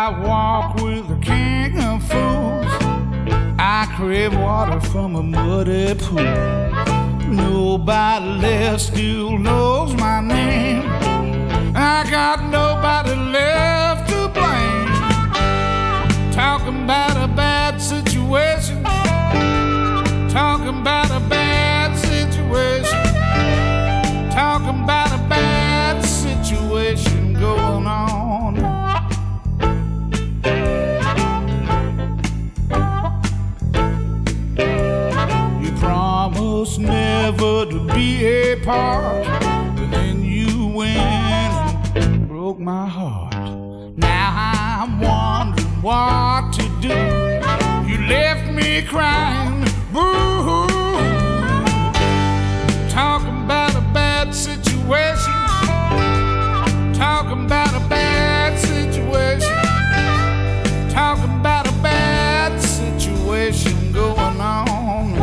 I walk with the king of fools. I crave water from a muddy pool. Nobody left still knows my name. I got nobody left to blame. Talking about a bad situation. Talking about a bad situation. Talking about a bad situation going on. You promised never to be apart, but then you went and broke my heart. Now I'm wondering what to do. You left me crying, boo-hoo. Talking about a bad situation. Talking about a bad situation. Talking about a bad situation going on.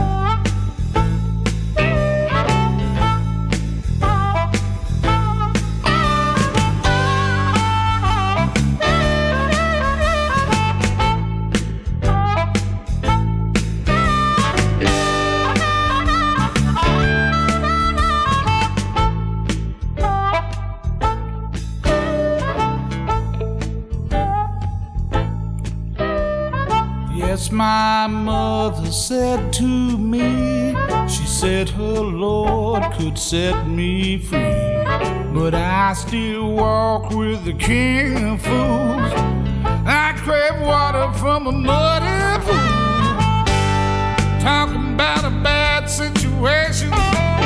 Yes, my mother said to me, she said her Lord could set me free. But I still walk with the king of fools. I crave water from a muddy pool. Talking about a bad situation.